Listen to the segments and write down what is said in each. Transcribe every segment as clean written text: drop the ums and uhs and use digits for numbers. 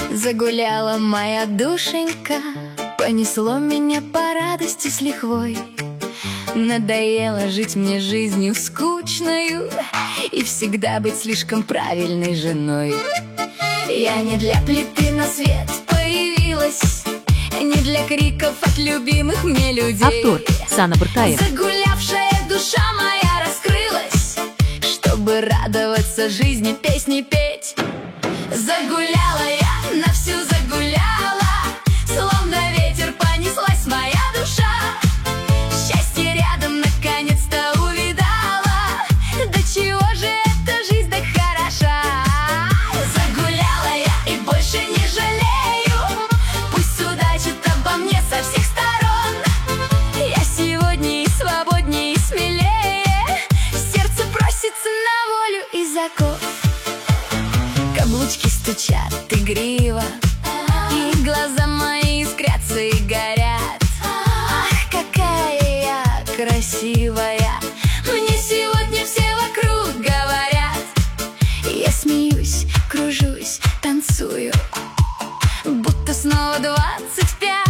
Загуляла моя душенька, понесло меня по радости с лихвой. Надоело жить мне жизнью скучною и всегда быть слишком правильной женой. Я не для плиты на свет появилась, не для криков от любимых мне людей. Автор Сана Буртаев. Загулявшая душа моя раскрылась, чтобы радоваться жизни, песни петь. Загуляла я, на всю загуляла, словно ветер понеслась моя душа. Счастье рядом наконец-то увидала, до чего же эта жизнь так хороша. Загуляла я и больше не жалею, пусть судачат обо мне со всех сторон. Я сегодня и свободнее, и смелее, сердце просится на волю и закон. Каблучки стучат игриво, и глаза мои искрятся и горят. Ах, какая я красивая, мне сегодня все вокруг говорят. Я смеюсь, кружусь, танцую, будто снова 25.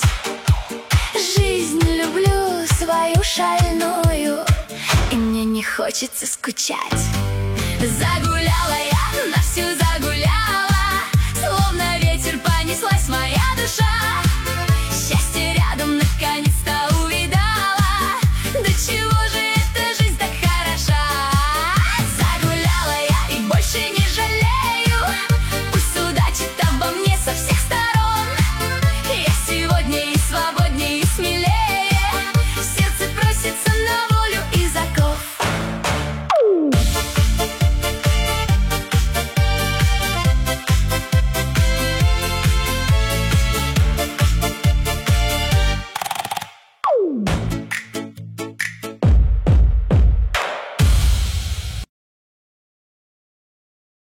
Жизнь люблю свою шальную, и мне не хочется скучать. Загуляла я